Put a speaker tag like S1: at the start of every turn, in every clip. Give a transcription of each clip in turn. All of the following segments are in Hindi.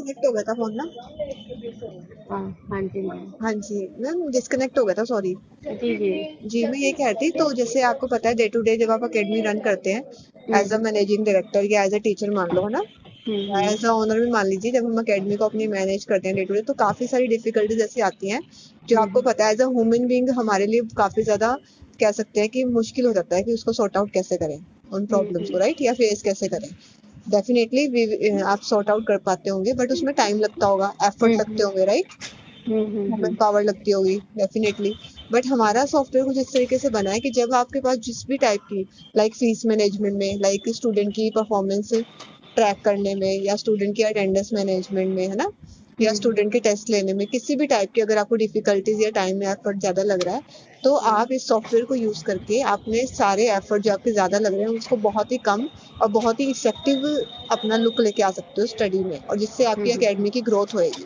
S1: डिस्कनेक्ट हो गया था फोन ना।
S2: हाँ हाँ जी मैम।
S1: हाँ जी मैम, डिस्कनेक्ट हो गया था, सॉरी।
S2: जी जी।
S1: जी मैं ये कह रही थी, तो जैसे आपको पता है डे टू डे जब आप अकेडमी रन करते हैं एज अ मैनेजिंग डायरेक्टर या एज अ टीचर मान लो, है ना, एज अ ओनर भी मान लीजिए, जब हम अकेडमी को अपनी मैनेज करते हैं डे टू डे, तो काफी सारी डिफिकल्टीज ऐसी आती हैं जो आपको पता है एज अ ह्यूमन बीइंग हमारे लिए काफी ज्यादा कह सकते हैं कि मुश्किल हो जाता है कि उसको सॉर्ट आउट कैसे करें उन प्रॉब्लम्स को, राइट, या फेस कैसे करें। डेफिनेटली आप सॉर्ट आउट कर पाते होंगे, बट उसमें टाइम लगता होगा, एफर्ट लगते होंगे, राइट, ह्यूमन पावर लगती होगी डेफिनेटली। बट हमारा सॉफ्टवेयर कुछ इस तरीके से बना है कि जब आपके पास जिस भी टाइप की, लाइक फीस मैनेजमेंट में, लाइक स्टूडेंट की परफॉर्मेंस ट्रैक करने में, या स्टूडेंट की अटेंडेंस मैनेजमेंट में, है ना, या स्टूडेंट के टेस्ट लेने में, किसी भी टाइप की अगर आपको डिफिकल्टीज या टाइम में एफर्ट ज्यादा लग रहा है, तो आप इस सॉफ्टवेयर को यूज करके अपने सारे एफर्ट जो आपके ज्यादा लग रहे हैं उसको बहुत ही कम और बहुत ही इफेक्टिव अपना लुक लेके आ सकते हो स्टडी में, और जिससे आपकी एकेडमी की ग्रोथ होएगी।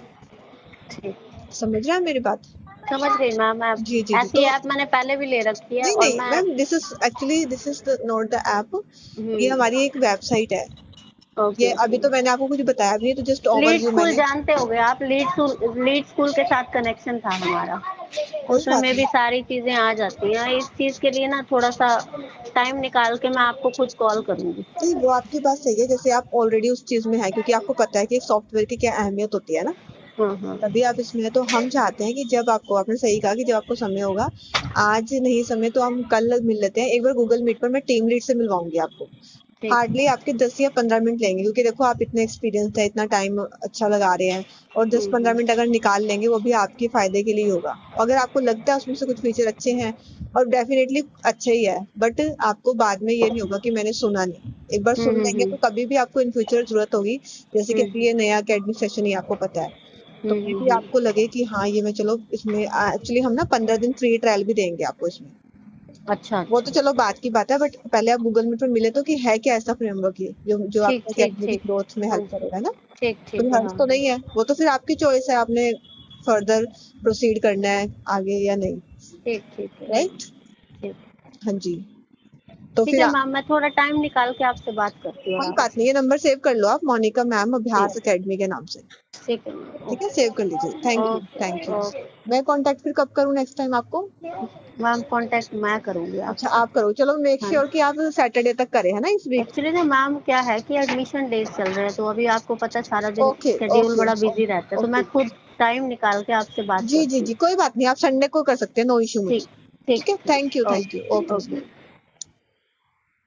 S1: समझ रहे हैं मेरी बात?
S2: समझ गई मैम।
S1: जी जी जी।
S2: ऐसी
S1: तो
S2: ऐप मैंने पहले भी ले रखी है
S1: नहीं
S2: और
S1: नहीं
S2: मैं
S1: ma'am, this is not the app, ये हमारी एक वेबसाइट है।
S2: ओके
S1: ये अभी
S2: ओके।
S1: तो मैंने आपको कुछ बताया भी नहीं, तो जस्ट
S2: लीड
S1: ओवरव्यू
S2: स्कूल
S1: मैंने।
S2: जानते होगे आप? लीड स्कूल के साथ कनेक्शन था हमारा,
S1: कोई
S2: उसमें
S1: बात
S2: में
S1: नहीं।
S2: भी सारी चीजें आ जाती हैं। इस चीज के लिए ना थोड़ा सा टाइम निकाल के मैं आपको खुद कॉल करूंगी।
S1: नहीं वो आपकी बात सही है, जैसे आप ऑलरेडी उस चीज में है, क्योंकि आपको पता है कि सॉफ्टवेयर की क्या अहमियत होती है ना,
S2: हाँ हाँ।
S1: तभी आप इसमें है। तो हम चाहते हैं कि जब आपको, आपने सही कहा कि जब आपको समय होगा, आज नहीं समय तो हम कल मिल लेते हैं एक बार गूगल मीट पर, मैं टीम लीड से मिलवाऊंगी आपको।
S2: ठीक
S1: हार्डली आपके 10 या 15 मिनट लेंगे, क्योंकि देखो आप इतने एक्सपीरियंस है, इतना टाइम अच्छा लगा रहे हैं, और 10-15 मिनट अगर निकाल लेंगे वो भी आपके फायदे के लिए ही होगा। अगर आपको लगता है उसमें से कुछ फीचर अच्छे हैं, और डेफिनेटली अच्छे ही है, बट आपको बाद में ये नहीं होगा कि मैंने सुना नहीं, एक बार सुन लेंगे तो कभी भी आपको इन फ्यूचर जरूरत होगी, जैसे कि ये नया एकेडमिक सेशन ही आपको पता है, तो मे भी आपको लगे कि हाँ ये मैं, चलो इसमें एक्चुअली हम ना 15 दिन फ्री ट्रायल भी देंगे आपको इसमें।
S2: अच्छा
S1: वो तो
S2: अच्छा।
S1: चलो बात की बात है, बट पहले आप गूगल मीट पर मिले तो कि है क्या ऐसा फ्रेमवर्क ये जो जो
S2: ठीक
S1: आपको
S2: ठीक
S1: अकेडमी की
S2: ठीक।
S1: ग्रोथ में
S2: हाँ
S1: हेल्प
S2: जी।
S1: करेगा ना।
S2: ठीक
S1: कोई
S2: ठीक है।
S1: हर्ज
S2: हाँ
S1: तो
S2: हाँ।
S1: नहीं है, वो तो फिर आपकी चॉइस है, आपने फर्दर प्रोसीड करना है आगे या नहीं,
S2: ठीक ठीक है। हाँ
S1: राइट।
S2: ठीक।
S1: हाँ जी। तो
S2: ठीक
S1: फिर
S2: है मैम, मैं थोड़ा टाइम निकाल के आपसे बात करती हूँ
S1: कोई
S2: आराम
S1: बात
S2: से।
S1: नहीं, ये नंबर सेव कर लो आप, मोनिका मैम
S2: ठीक।
S1: अभ्यास अकेडमी के नाम से।
S2: ठीक है मैम।
S1: ठीक है,
S2: ओके।
S1: सेव कर लीजिए। Thank you thank
S2: okay
S1: you.
S2: Okay.
S1: मैं कांटेक्ट फिर कब करूँ नेक्स्ट टाइम आपको?
S2: मैम कांटेक्ट मैं करूंगी
S1: अच्छा
S2: आपसे।
S1: आप करो, चलो मेक
S2: हाँ।
S1: श्योर कि आप सैटरडे तक करें, है ना, इस वीक।
S2: एक्चुअली ना मैम क्या है कि एडमिशन डेज चल रहे हैं, तो अभी आपको पता है सारा दिन
S1: ओके
S2: शेड्यूल
S1: ओके
S2: बड़ा बिजी रहता है, तो मैं
S1: ओके।
S2: खुद टाइम निकाल के आपसे बात
S1: जी जी
S2: करती
S1: जी,
S2: हूँ।
S1: कोई बात नहीं, आप संडे को कर सकते हैं, नो इशू
S2: ठीक।
S1: मुझे।
S2: ठीक
S1: ठीक है,
S2: ठीक।
S1: Thank you
S2: okay
S1: okay.
S2: Okay.